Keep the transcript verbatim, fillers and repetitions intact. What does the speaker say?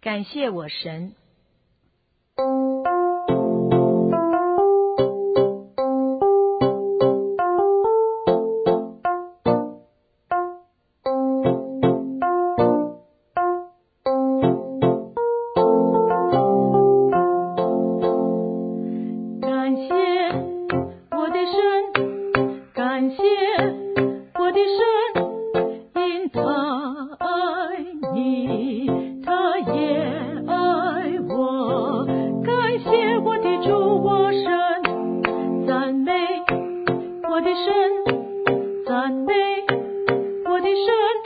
感谢我神。 感谢我的神，感谢我的神，因他爱你，他也爱我。感谢我的主我神，赞美我的神，赞美我的神。